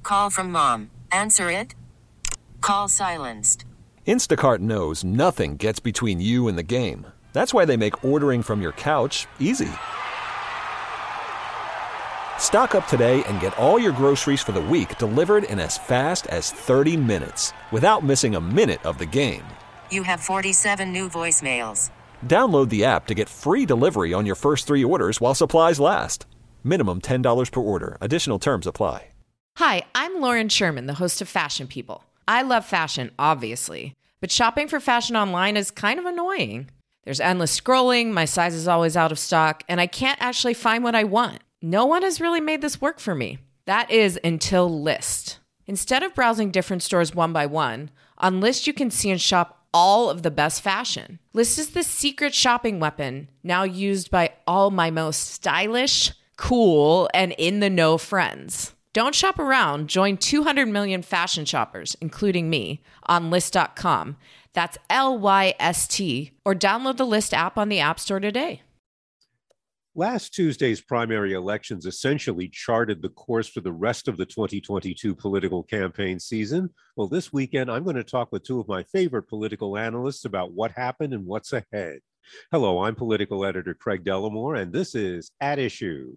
Call from mom. Answer it. Call silenced. Instacart knows nothing gets between you and the game. That's why they make ordering from your couch easy. Stock up today and get all your groceries for the week delivered in as fast as 30 minutes without missing a minute of the game. You have 47 new voicemails. Download the app to get free delivery on your first 3 orders while supplies last. Minimum $10 per order. Additional terms apply. Hi, I'm Lauren Sherman, the host of Fashion People. I love fashion, obviously, but shopping for fashion online is kind of annoying. There's endless scrolling, my size is always out of stock, and I can't actually find what I want. No one has really made this work for me. That is until Lyst. Instead of browsing different stores one by one, on Lyst you can see and shop all of the best fashion. Lyst is the secret shopping weapon now used by all my most stylish, cool, and in-the-know friends. Don't shop around. Join 200 million fashion shoppers, including me, on Lyst.com. That's Lyst, or download the Lyst app on the App Store today. Last Tuesday's primary elections essentially charted the course for the rest of the 2022 political campaign season. Well, this weekend, I'm going to talk with two of my favorite political analysts about what happened and what's ahead. Hello, I'm political editor Craig Dellimore, and this is At Issue.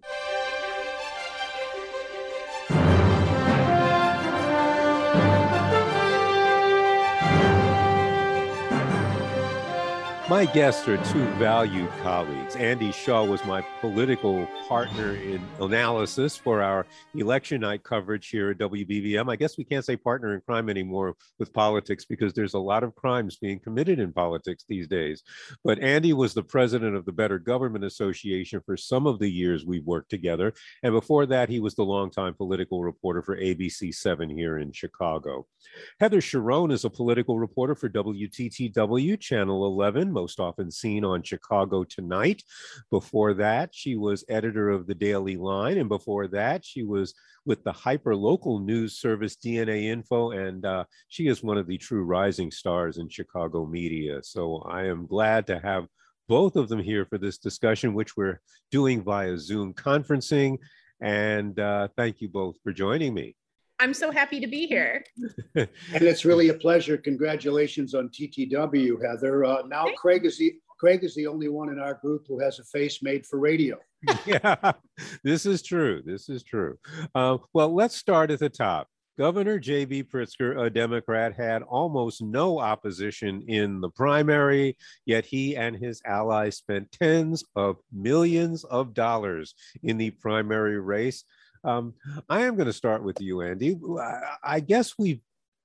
My guests are two valued colleagues. Andy Shaw was my political partner in analysis for our election night coverage here at WBVM. I guess we can't say partner in crime anymore with politics because there's a lot of crimes being committed in politics these days. But Andy was the president of the Better Government Association for some of the years we worked together. And before that, he was the longtime political reporter for ABC7 here in Chicago. Heather Cherone is a political reporter for WTTW, Channel 11, most often seen on Chicago Tonight. Before that, she was editor of the Daily Line, and before that, she was with the hyper-local news service DNA Info, and she is one of the true rising stars in Chicago media. So I am glad to have both of them here for this discussion, which we're doing via Zoom conferencing, and thank you both for joining me. I'm so happy to be here. And it's really a pleasure. Congratulations on TTW, Heather. Now Craig is the only one in our group who has a face made for radio. Yeah, this is true. This is true. Well, let's start at the top. Governor J.B. Pritzker, a Democrat, had almost no opposition in the primary, yet he and his allies spent tens of millions of dollars in the primary race. I am going to start with you, Andy. I guess we've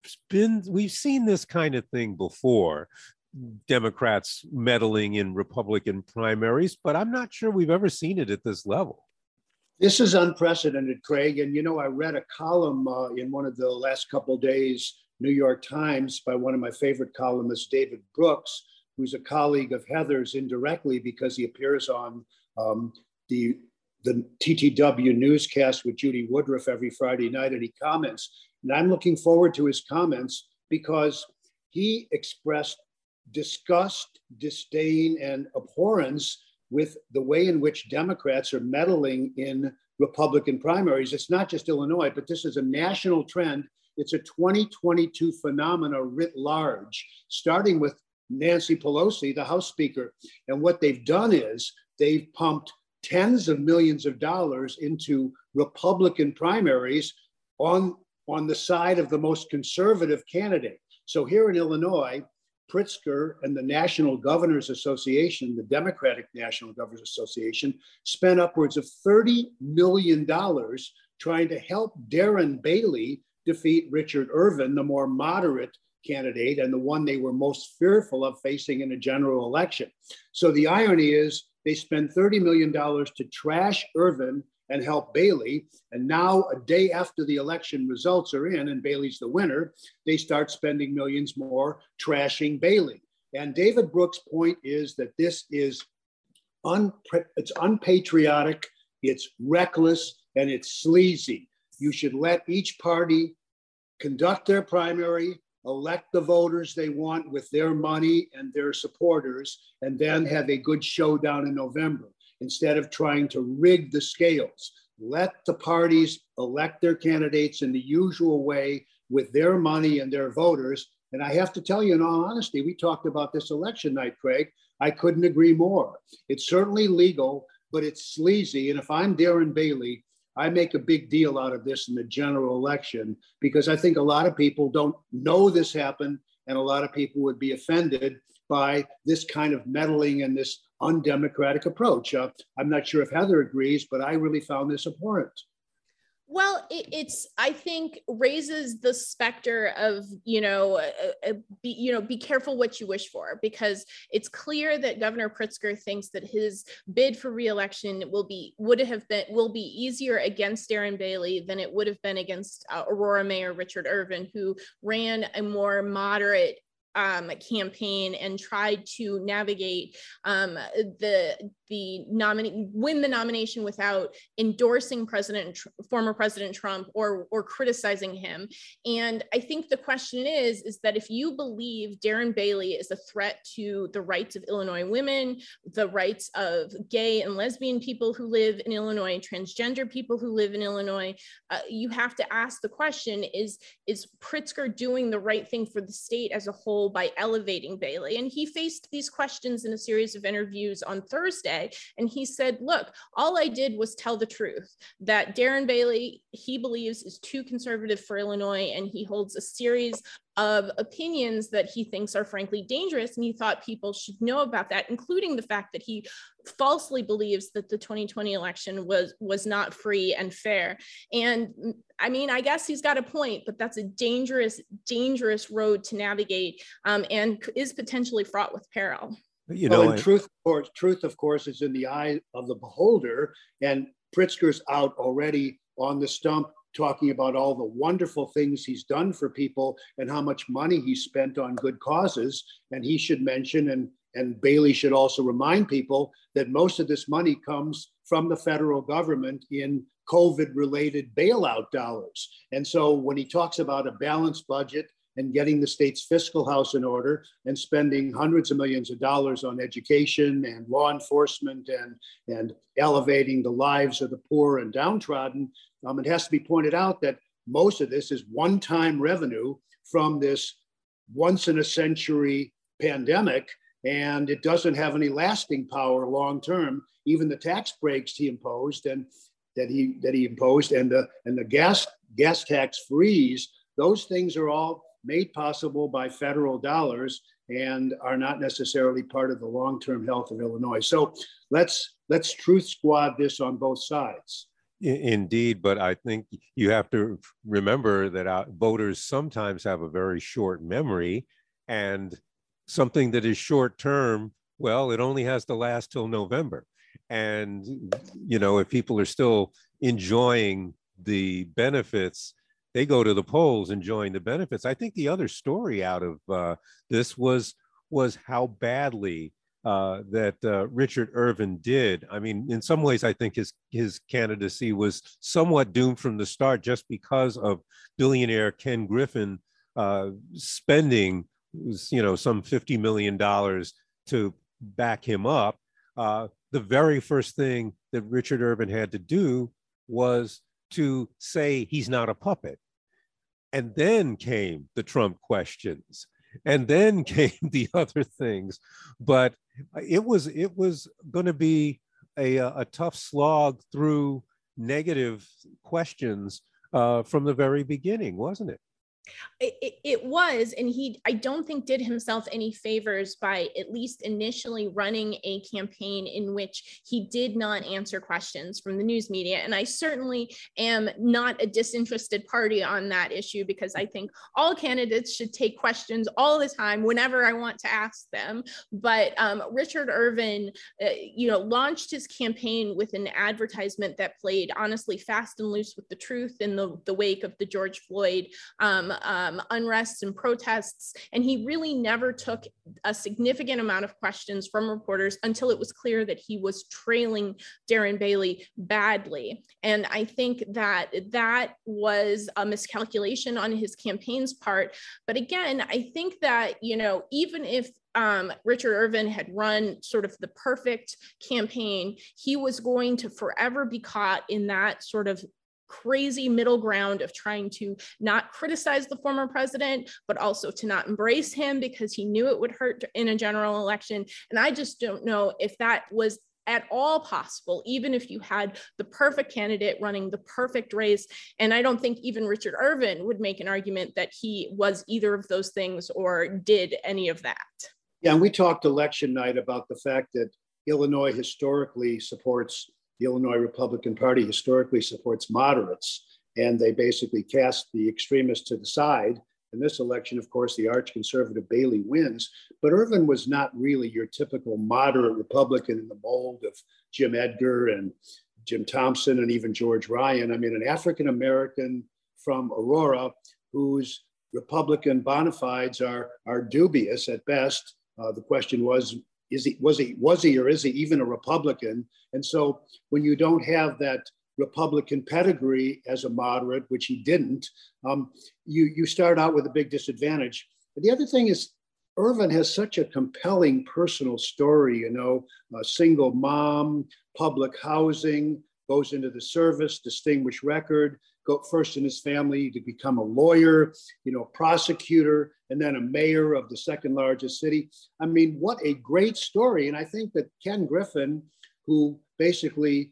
seen this kind of thing before, Democrats meddling in Republican primaries, but I'm not sure we've ever seen it at this level. This is unprecedented, Craig. And, I read a column in one of the last couple of days, New York Times, by one of my favorite columnists, David Brooks, who's a colleague of Heather's indirectly because he appears on the TTW newscast with Judy Woodruff every Friday night, and he comments. And I'm looking forward to his comments because he expressed disgust, disdain, and abhorrence with the way in which Democrats are meddling in Republican primaries. It's not just Illinois, but this is a national trend. It's a 2022 phenomena writ large, starting with Nancy Pelosi, the House Speaker. And what they've done is they've pumped tens of millions of dollars into Republican primaries on the side of the most conservative candidate. So here in Illinois, Pritzker and the National Governors Association, the Democratic National Governors Association, spent upwards of $30 million trying to help Darren Bailey defeat Richard Irvin, the more moderate candidate and the one they were most fearful of facing in a general election. So the irony is they spend $30 million to trash Irvin and help Bailey. And now, a day after the election results are in and Bailey's the winner, they start spending millions more trashing Bailey. And David Brooks' point is that this is it's unpatriotic, it's reckless, and it's sleazy. You should let each party conduct their primary, elect the voters they want with their money and their supporters, and then have a good showdown in November, instead of trying to rig the scales. let the parties elect their candidates in the usual way with their money and their voters. And I have to tell you, in all honesty, we talked about this election night, Craig. I couldn't agree more. It's certainly legal, but it's sleazy. And if I'm Darren Bailey, I make a big deal out of this in the general election because I think a lot of people don't know this happened, and a lot of people would be offended by this kind of meddling and this undemocratic approach. I'm not sure if Heather agrees, but I really found this abhorrent. Well, it's I think raises the specter of be careful what you wish for, because it's clear that Governor Pritzker thinks that his bid for re-election will be easier against Darren Bailey than it would have been against Aurora Mayor Richard Irvin, who ran a more moderate campaign and tried to navigate win the nomination without endorsing former President Trump or criticizing him. And I think the question is that if you believe Darren Bailey is a threat to the rights of Illinois women, the rights of gay and lesbian people who live in Illinois, transgender people who live in Illinois, you have to ask the question, is Pritzker doing the right thing for the state as a whole by elevating Bailey? And he faced these questions in a series of interviews on Thursday. And he said, look, all I did was tell the truth, that Darren Bailey, he believes, is too conservative for Illinois, and he holds a series of opinions that he thinks are frankly dangerous. And he thought people should know about that, including the fact that he falsely believes that the 2020 election was not free and fair. And I mean, I guess he's got a point, but that's a dangerous, dangerous road to navigate, and is potentially fraught with peril. Truth, of course, is in the eye of the beholder. And Pritzker's out already on the stump talking about all the wonderful things he's done for people and how much money he spent on good causes. And he should mention, and Bailey should also remind people, that most of this money comes from the federal government in COVID-related bailout dollars. And so when he talks about a balanced budget and getting the state's fiscal house in order and spending hundreds of millions of dollars on education and law enforcement and elevating the lives of the poor and downtrodden, it has to be pointed out that most of this is one-time revenue from this once-in-a-century pandemic, and it doesn't have any lasting power long-term. Even the tax breaks he imposed and that he imposed and the gas tax freeze, those things are all made possible by federal dollars and are not necessarily part of the long-term health of Illinois. So let's truth squad this on both sides. Indeed, but I think you have to remember that voters sometimes have a very short memory, and something that is short-term, well, it only has to last till November. And, if people are still enjoying the benefits, they go to the polls enjoying the benefits. I think the other story out of this was how badly that Richard Irvin did. I mean, in some ways, I think his candidacy was somewhat doomed from the start just because of billionaire Ken Griffin spending, some $50 million to back him up. The very first thing that Richard Irvin had to do was to say he's not a puppet. And then came the Trump questions, and then came the other things. But it was going to be a tough slog through negative questions from the very beginning, wasn't it? It was, and I don't think did himself any favors by at least initially running a campaign in which he did not answer questions from the news media. And I certainly am not a disinterested party on that issue, because I think all candidates should take questions all the time whenever I want to ask them. But Richard Irvin, launched his campaign with an advertisement that played honestly fast and loose with the truth in the wake of the George Floyd unrest and protests. And he really never took a significant amount of questions from reporters until it was clear that he was trailing Darren Bailey badly. And I think that that was a miscalculation on his campaign's part. But again, I think that, even if Richard Irvin had run sort of the perfect campaign, he was going to forever be caught in that sort of crazy middle ground of trying to not criticize the former president, but also to not embrace him because he knew it would hurt in a general election. And I just don't know if that was at all possible, even if you had the perfect candidate running the perfect race. And I don't think even Richard Irvin would make an argument that he was either of those things or did any of that. Yeah, and we talked election night about the fact that Illinois historically supports, the Illinois Republican Party historically supports moderates, and they basically cast the extremists to the side. In this election, of course, the arch conservative Bailey wins, but Irvin was not really your typical moderate Republican in the mold of Jim Edgar and Jim Thompson and even George Ryan. I mean, an African-American from Aurora whose Republican bona fides are dubious at best. The question was he or is he even a Republican? And so when you don't have that Republican pedigree as a moderate, which he didn't, you start out with a big disadvantage. But the other thing is, Irvin has such a compelling personal story, a single mom, public housing, goes into the service, distinguished record, go first in his family to become a lawyer, prosecutor, and then a mayor of the second largest city. I mean, what a great story. And I think that Ken Griffin, who basically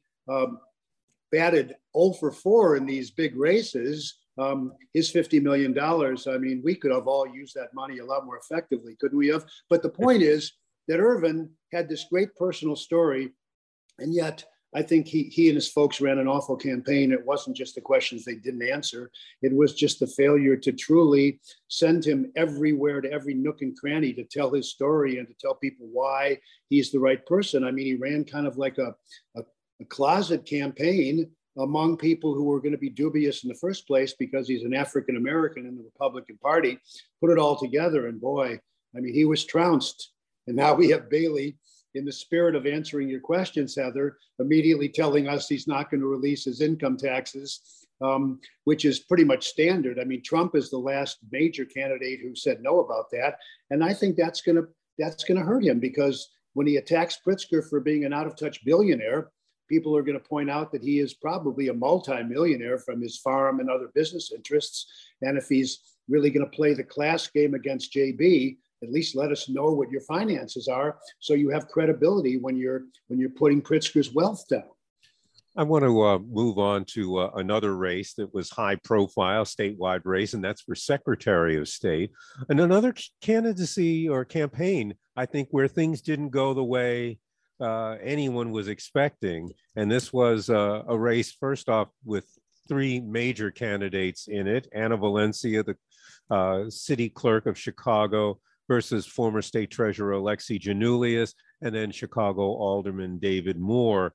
batted 0 for 4 in these big races, his $50 million, I mean, we could have all used that money a lot more effectively, couldn't we have? But the point is that Irvin had this great personal story, and yet I think he and his folks ran an awful campaign. It wasn't just the questions they didn't answer. It was just the failure to truly send him everywhere, to every nook and cranny, to tell his story and to tell people why he's the right person. I mean, he ran kind of like a closet campaign among people who were going to be dubious in the first place because he's an African-American in the Republican Party, put it all together. And boy, I mean, he was trounced. And now we have Bailey, in the spirit of answering your questions, Heather, immediately telling us he's not going to release his income taxes, which is pretty much standard. I mean, Trump is the last major candidate who said no about that. And I think that's going to hurt him, because when he attacks Pritzker for being an out-of-touch billionaire, people are going to point out that he is probably a multimillionaire from his farm and other business interests. And if he's really going to play the class game against JB, at least let us know what your finances are, so you have credibility when you're putting Pritzker's wealth down. I want to move on to another race that was high profile, statewide race, and that's for Secretary of State. And another candidacy or campaign, I think, where things didn't go the way anyone was expecting. And this was a race, first off, with 3 major candidates in it: Anna Valencia, the city clerk of Chicago, versus former state treasurer Alexi Giannoulias, and then Chicago Alderman David Moore.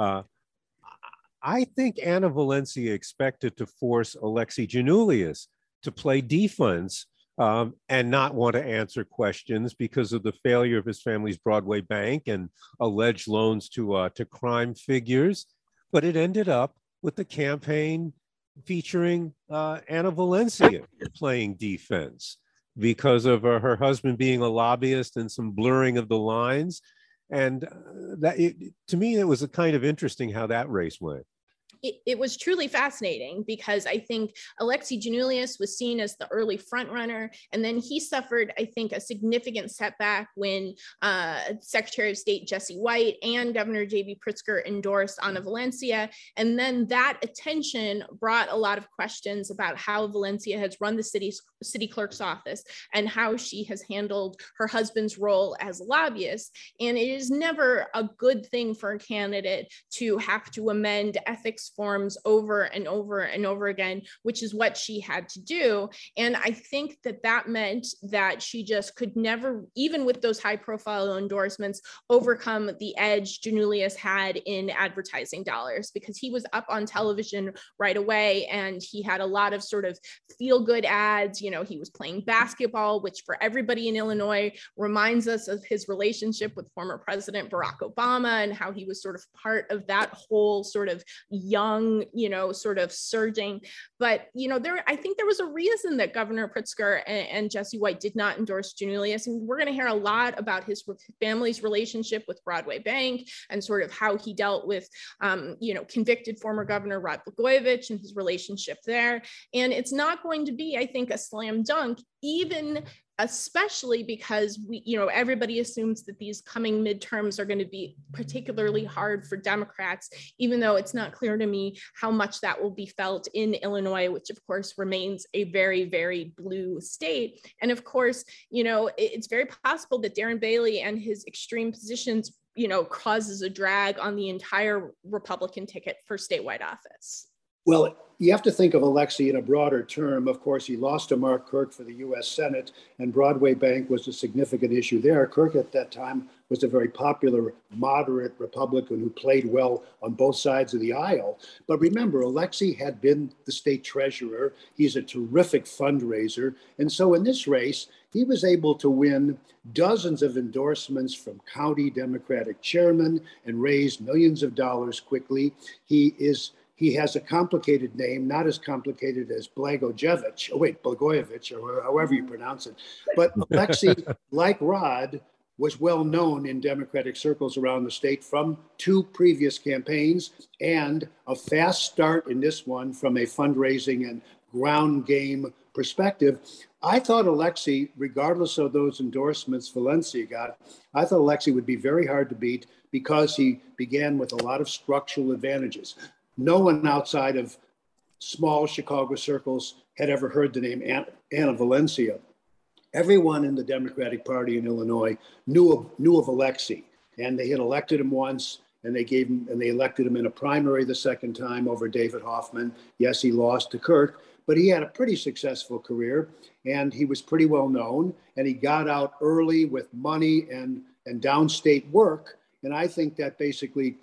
I think Anna Valencia expected to force Alexi Giannoulias to play defense and not want to answer questions because of the failure of his family's Broadway bank and alleged loans to crime figures. But it ended up with the campaign featuring Anna Valencia playing defense because of her husband being a lobbyist and some blurring of the lines. And to me, it was a kind of interesting how that race went. It was truly fascinating, because I think Alexi Giannoulias was seen as the early front runner, and then he suffered, I think, a significant setback when Secretary of State Jesse White and Governor J.B. Pritzker endorsed Anna Valencia. And then that attention brought a lot of questions about how Valencia has run the city clerk's office and how she has handled her husband's role as a lobbyist. And it is never a good thing for a candidate to have to amend ethics forms over and over and over again, which is what she had to do. And I think that meant that she just could never, even with those high profile endorsements, overcome the edge Giannoulias had in advertising dollars, because he was up on television right away and he had a lot of sort of feel good ads. You know, he was playing basketball, which for everybody in Illinois reminds us of his relationship with former President Barack Obama and how he was sort of part of that whole sort of young, you know, sort of surging. But, you know, I think there was a reason that Governor Pritzker and Jesse White did not endorse Giannoulias. And we're going to hear a lot about his family's relationship with Broadway Bank and sort of how he dealt with, you know, convicted former Governor Rod Blagojevich and his relationship there. And it's not going to be, I think, a slam dunk, even especially because everybody assumes that these coming midterms are going to be particularly hard for Democrats, even though it's not clear to me how much that will be felt in Illinois, which of course remains a very, very blue state. And of course, you know, it's very possible that Darren Bailey and his extreme positions, you know, causes a drag on the entire Republican ticket for statewide office. Well, you have to think of Alexei in a broader term. Of course, he lost to Mark Kirk for the U.S. Senate, and Broadway Bank was a significant issue there. Kirk at that time was a very popular, moderate Republican who played well on both sides of the aisle. But remember, Alexei had been the state treasurer. He's a terrific fundraiser. And so in this race, he was able to win dozens of endorsements from county Democratic chairmen and raise millions of dollars quickly. He has a complicated name, not as complicated as Blagojevich, or however you pronounce it. But Alexei, like Rod, was well known in Democratic circles around the state from 2 previous campaigns and a fast start in this one from a fundraising and ground game perspective. I thought Alexei, regardless of those endorsements Valencia got, I thought Alexei would be very hard to beat because he began with a lot of structural advantages. No one outside of small Chicago circles had ever heard the name Anna Valencia. Everyone in the Democratic Party in Illinois knew of Alexei, and they had elected him once, and they elected him in a primary the second time over David Hoffman. Yes, he lost to Kirk, but he had a pretty successful career, and he was pretty well known, and he got out early with money and downstate work, and I think that basically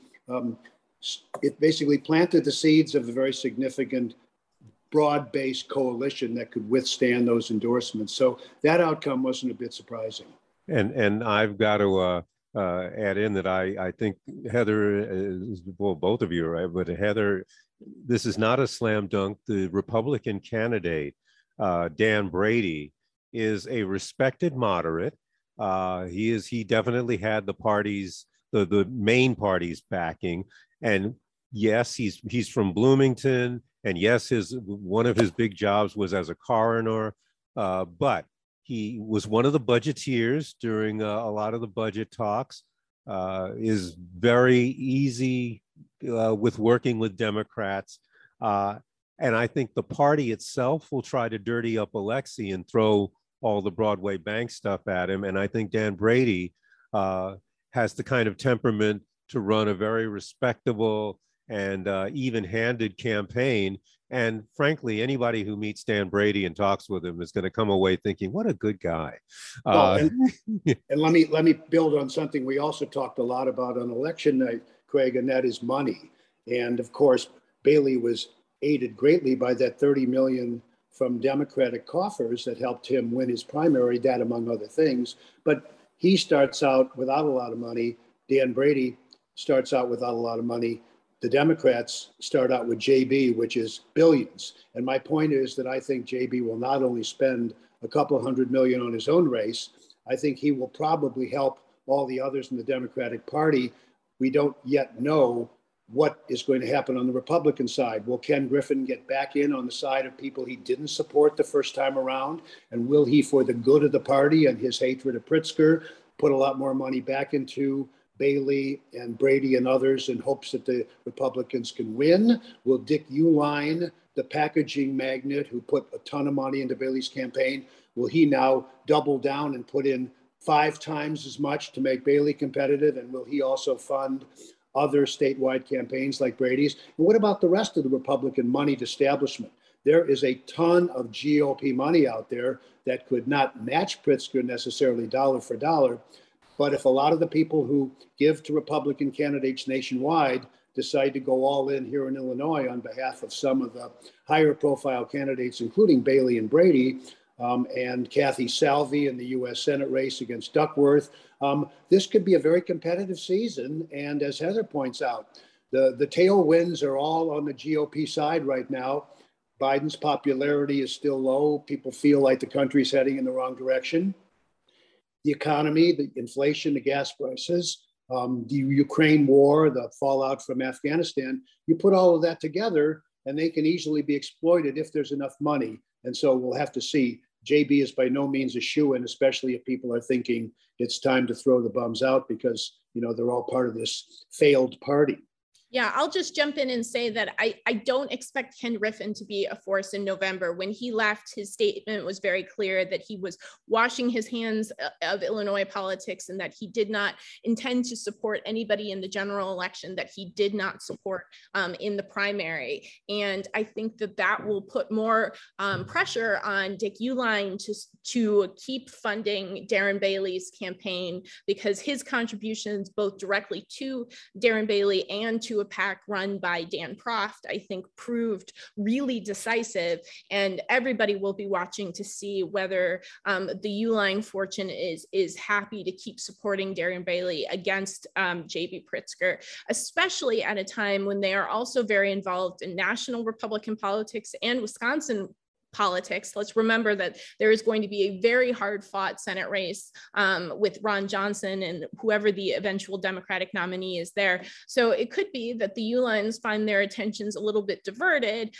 planted the seeds of a very significant broad-based coalition that could withstand those endorsements. So that outcome wasn't a bit surprising. And I've got to add in that I think Heather is, well, both of you are right, but Heather, this is not a slam dunk. The Republican candidate, Dan Brady, is a respected moderate. He definitely had the main party's backing. And yes, he's from Bloomington, and yes, one of his big jobs was as a coroner, but he was one of the budgeteers during a lot of the budget talks, is very easy with working with Democrats. And I think the party itself will try to dirty up Alexei and throw all the Broadway Bank stuff at him. And I think Dan Brady has the kind of temperament to run a very respectable and even-handed campaign. And frankly, anybody who meets Dan Brady and talks with him is going to come away thinking, what a good guy. And let me build on something we also talked a lot about on election night, Craig, and that is money. And of course, Bailey was aided greatly by that $30 million from Democratic coffers that helped him win his primary, that among other things. But he starts out without a lot of money. Dan Brady starts out without a lot of money. The Democrats start out with JB, which is billions. And my point is that I think JB will not only spend a couple $100 million on his own race, I think he will probably help all the others in the Democratic Party. We don't yet know what is going to happen on the Republican side. Will Ken Griffin get back in on the side of people he didn't support the first time around? And will he, for the good of the party and his hatred of Pritzker, put a lot more money back into Bailey and Brady and others in hopes that the Republicans can win? Will Dick Uihlein, the packaging magnate who put a ton of money into Bailey's campaign, will he now double down and put in 5 times as much to make Bailey competitive? And will he also fund other statewide campaigns like Brady's? And what about the rest of the Republican moneyed establishment? There is a ton of GOP money out there that could not match Pritzker necessarily dollar for dollar. But if a lot of the people who give to Republican candidates nationwide decide to go all in here in Illinois on behalf of some of the higher profile candidates, including Bailey and Brady, and Kathy Salvi in the U.S. Senate race against Duckworth, this could be a very competitive season. And as Heather points out, the tailwinds are all on the GOP side right now. Biden's popularity is still low. People feel like the country's heading in the wrong direction. The economy, the inflation, the gas prices, the Ukraine war, the fallout from Afghanistan, you put all of that together and they can easily be exploited if there's enough money. And so we'll have to see. JB is by no means a shoo-in, especially if people are thinking it's time to throw the bums out because, you know, they're all part of this failed party. Yeah, I'll just jump in and say that I don't expect Ken Riffin to be a force in November. When he left, his statement was very clear that he was washing his hands of Illinois politics and that he did not intend to support anybody in the general election that he did not support in the primary. And I think that that will put more pressure on Dick Uihlein to keep funding Darren Bailey's campaign, because his contributions both directly to Darren Bailey and to a PAC run by Dan Proft, I think proved really decisive, and everybody will be watching to see whether the Uihlein fortune is happy to keep supporting Darren Bailey against JB Pritzker, especially at a time when they are also very involved in national Republican politics and Wisconsin politics. Let's remember that there is going to be a very hard fought Senate race with Ron Johnson and whoever the eventual Democratic nominee is there. So it could be that the Uihleins find their attentions a little bit diverted.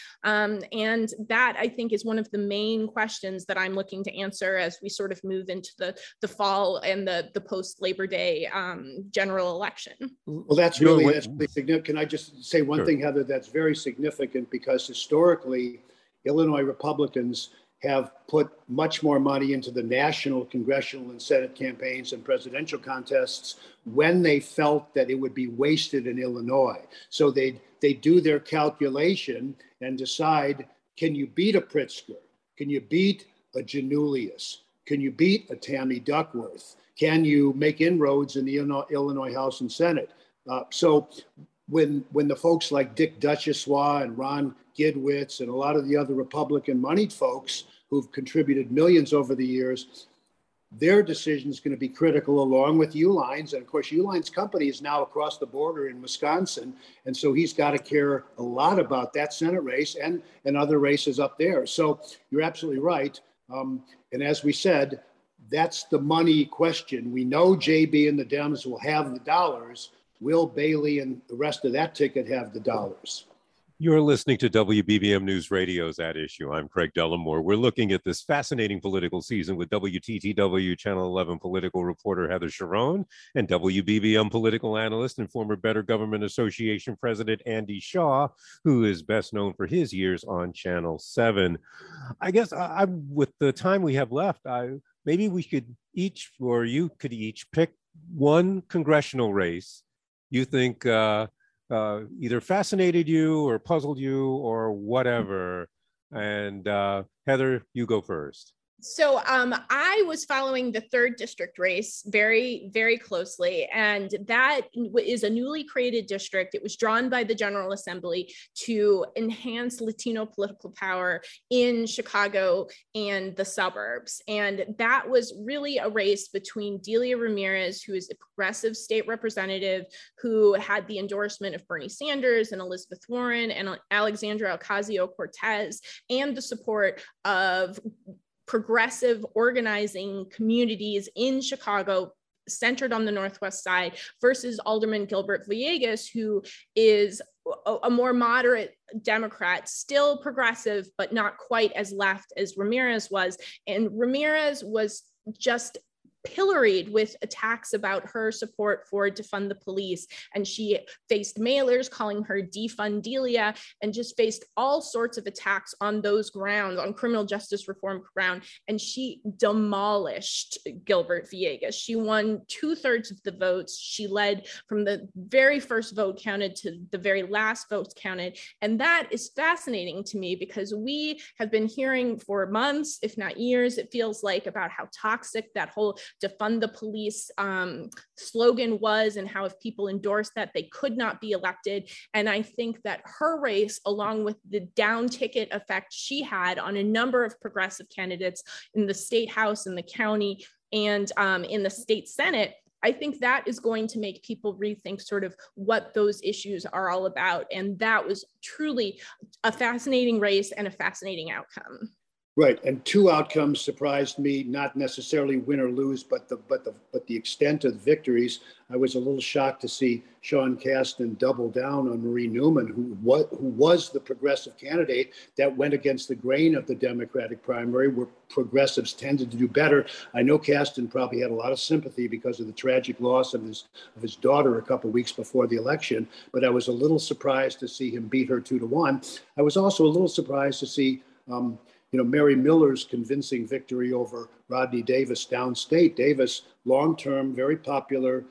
And that, I think, is one of the main questions that I'm looking to answer as we sort of move into the fall and the post-Labor Day general election. Well, that's really significant. Can I just say one thing, Heather, that's very significant, because historically, Illinois Republicans have put much more money into the national congressional and Senate campaigns and presidential contests when they felt that it would be wasted in Illinois. So they do their calculation and decide, can you beat a Pritzker? Can you beat a Janulius? Can you beat a Tammy Duckworth? Can you make inroads in the Illinois House and Senate? So when the folks like Dick Duchessois and Ron Gidwitz and a lot of the other Republican moneyed folks who've contributed millions over the years, their decision is going to be critical, along with Uihlein's. And of course, Uihlein's company is now across the border in Wisconsin. And so he's got to care a lot about that Senate race and other races up there. So you're absolutely right. And as we said, that's the money question. We know JB and the Dems will have the dollars. Will Bailey and the rest of that ticket have the dollars? You're listening to WBBM News Radio's At Issue. I'm Craig Dellimore. We're looking at this fascinating political season with WTTW Channel 11 political reporter Heather Cherone and WBBM political analyst and former Better Government Association president Andy Shaw, who is best known for his years on Channel 7. I guess with the time we have left, maybe we could each, or you could each, pick one congressional race you think either fascinated you or puzzled you or whatever. And Heather, you go first. So I was following the 3rd district race very, very closely, and that is a newly created district. It was drawn by the General Assembly to enhance Latino political power in Chicago and the suburbs. And that was really a race between Delia Ramirez, who is a progressive state representative who had the endorsement of Bernie Sanders and Elizabeth Warren and Alexandra Ocasio-Cortez, and the support of progressive organizing communities in Chicago centered on the Northwest side, versus Alderman Gilbert Villegas, who is a more moderate Democrat, still progressive, but not quite as left as Ramirez was. And Ramirez was just pilloried with attacks about her support for defund the police. And she faced mailers calling her defund-Delia, and just faced all sorts of attacks on those grounds, on criminal justice reform ground. And she demolished Gilbert Villegas. She won 2/3 of the votes. She led from the very first vote counted to the very last votes counted. And that is fascinating to me, because we have been hearing for months, if not years, it feels like, about how toxic that whole defund the police slogan was, and how if people endorsed that, they could not be elected. And I think that her race, along with the down ticket effect she had on a number of progressive candidates in the state house, in the county, and in the state Senate, I think that is going to make people rethink sort of what those issues are all about. And that was truly a fascinating race and a fascinating outcome. Right, and two outcomes surprised me, not necessarily win or lose, but the extent of the victories. I was a little shocked to see Sean Casten double down on Marie Newman, who was the progressive candidate that went against the grain of the Democratic primary, where progressives tended to do better. I know Casten probably had a lot of sympathy because of the tragic loss of his daughter a couple of weeks before the election, but I was a little surprised to see him beat her 2-1. I was also a little surprised to see Mary Miller's convincing victory over Rodney Davis downstate. Davis, long-term, very popular,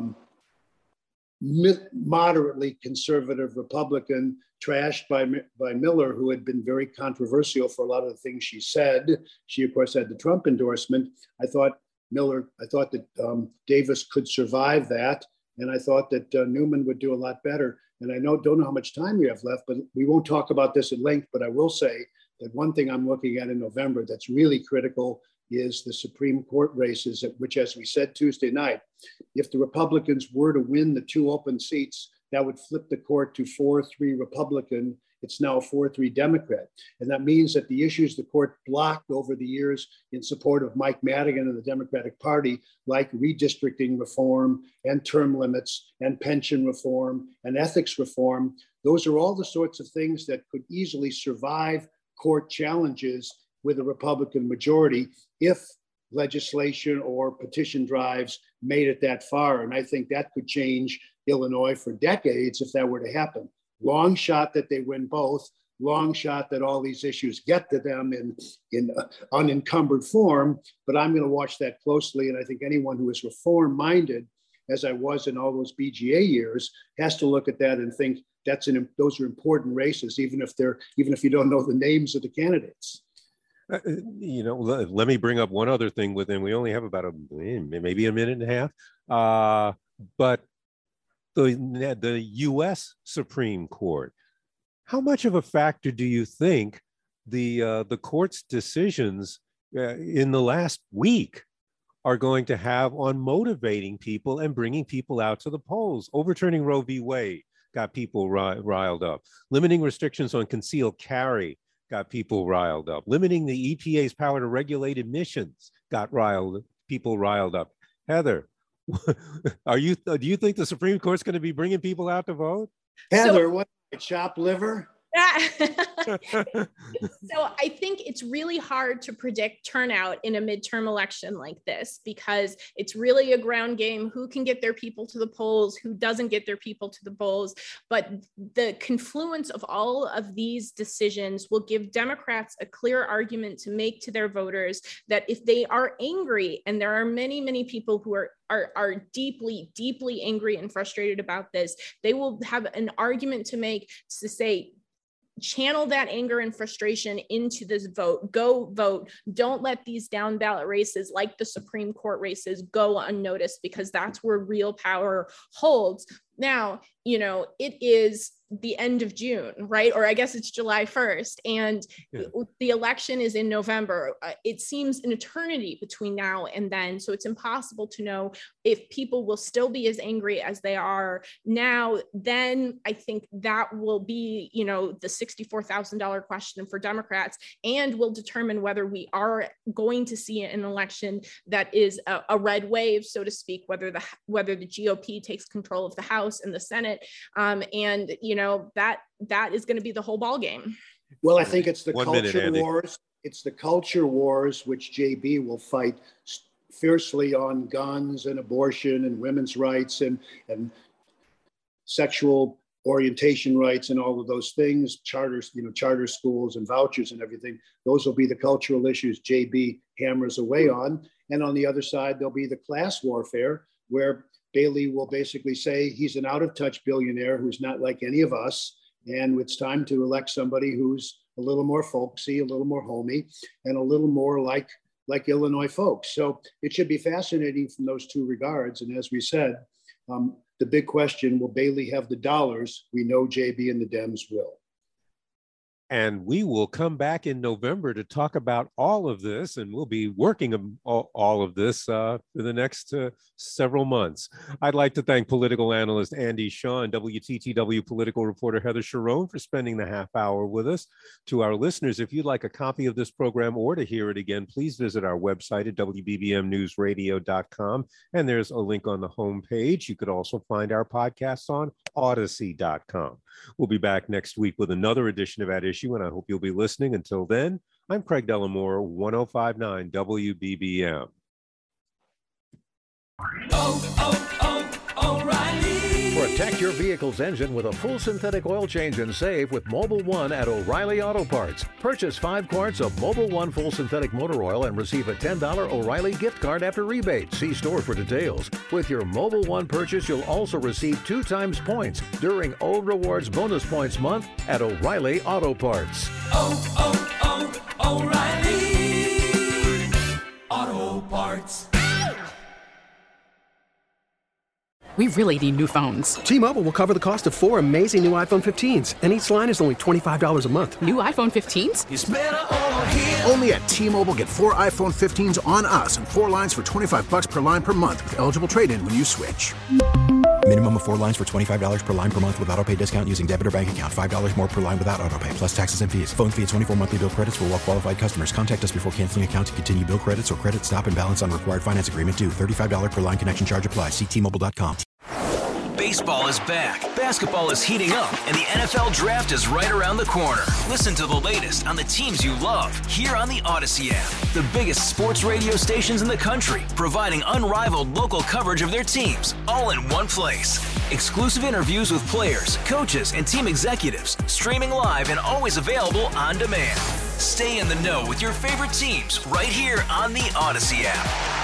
moderately conservative Republican, trashed by Miller, who had been very controversial for a lot of the things she said. She, of course, had the Trump endorsement. I thought that Davis could survive that. And I thought that Newman would do a lot better. And I don't know how much time we have left, but we won't talk about this at length, but I will say that one thing I'm looking at in November that's really critical is the Supreme Court races, which, as we said Tuesday night, if the Republicans were to win the 2 open seats, that would flip the court to 4-3 Republican. It's now 4-3 Democrat. And that means that the issues the court blocked over the years in support of Mike Madigan and the Democratic Party, like redistricting reform and term limits and pension reform and ethics reform, those are all the sorts of things that could easily survive court challenges with a Republican majority if legislation or petition drives made it that far. And I think that could change Illinois for decades if that were to happen. Long shot that they win both, long shot that all these issues get to them in unencumbered form, but I'm going to watch that closely. And I think anyone who is reform-minded, as I was in all those BGA years, has to look at that and think those are important races, even if you don't know the names of the candidates. Let me bring up one other thing within. We only have about maybe a minute and a half, but the U.S. Supreme Court. How much of a factor do you think the court's decisions in the last week are going to have on motivating people and bringing people out to the polls? Overturning Roe v. Wade got people riled up. Limiting restrictions on concealed carry got people riled up. Limiting the EPA's power to regulate emissions got people riled up. Heather, do you think the Supreme Court's going to be bringing people out to vote? Heather, what, chopped liver? So I think it's really hard to predict turnout in a midterm election like this, because it's really a ground game. Who can get their people to the polls? Who doesn't get their people to the polls? But the confluence of all of these decisions will give Democrats a clear argument to make to their voters that if they are angry, and there are many, many people who are deeply, deeply angry and frustrated about this, they will have an argument to make to say, channel that anger and frustration into this vote. Go vote. Don't let these down ballot races like the Supreme Court races go unnoticed, because that's where real power holds. Now, it is the end of June, right? Or I guess it's July 1st. And the election is in November. It seems an eternity between now and then. So it's impossible to know if people will still be as angry as they are now. Then I think that will be, the $64,000 question for Democrats, and will determine whether we are going to see an election that is a red wave, so to speak, whether the GOP takes control of the House and the Senate. That is going to be the whole ball game. Well, I think it's the culture wars. It's the culture wars, which JB will fight fiercely on guns and abortion and women's rights and sexual orientation rights and all of those things, charter schools and vouchers and everything. Those will be the cultural issues JB hammers away on. And on the other side, there'll be the class warfare, where Bailey will basically say he's an out-of-touch billionaire who's not like any of us, and it's time to elect somebody who's a little more folksy, a little more homey, and a little more like Illinois folks. So it should be fascinating from those two regards. And as we said, the big question, will Bailey have the dollars? We know JB and the Dems will. And we will come back in November to talk about all of this, and we'll be working all of this for the next several months. I'd like to thank political analyst Andy Shaw and WTTW political reporter Heather Cherone for spending the half hour with us. To our listeners, if you'd like a copy of this program or to hear it again, please visit our website at WBBMNewsRadio.com, and there's a link on the homepage. You could also find our podcasts on Odyssey.com. We'll be back next week with another edition of At Issue, and I hope you'll be listening. Until then, I'm Craig Dellamore, 105.9 WBBM. O'Reilly. Protect your vehicle's engine with a full synthetic oil change and save with Mobil 1 at O'Reilly Auto Parts. Purchase 5 quarts of Mobil 1 full synthetic motor oil and receive a $10 O'Reilly gift card after rebate. See store for details. With your Mobil 1 purchase, you'll also receive 2 times points during Old Rewards Bonus Points Month at O'Reilly Auto Parts. O'Reilly Auto Parts. We really need new phones. T-Mobile will cover the cost of 4 amazing new iPhone 15s, and each line is only $25 a month. New iPhone 15s? It's better over here. Only at T-Mobile, get 4 iPhone 15s on us and 4 lines for $25 per line per month with eligible trade-in when you switch. Minimum of 4 lines for $25 per line per month with autopay discount using debit or bank account. $5 more per line without autopay, plus taxes and fees. Phone fee at 24 monthly bill credits for well-qualified customers. Contact us before canceling account to continue bill credits or credit stop and balance on required finance agreement due. $35 per line connection charge applies. See T-Mobile.com. Baseball is back, basketball is heating up, and the NFL Draft is right around the corner. Listen to the latest on the teams you love here on the Odyssey app. The biggest sports radio stations in the country, providing unrivaled local coverage of their teams, all in one place. Exclusive interviews with players, coaches, and team executives, streaming live and always available on demand. Stay in the know with your favorite teams right here on the Odyssey app.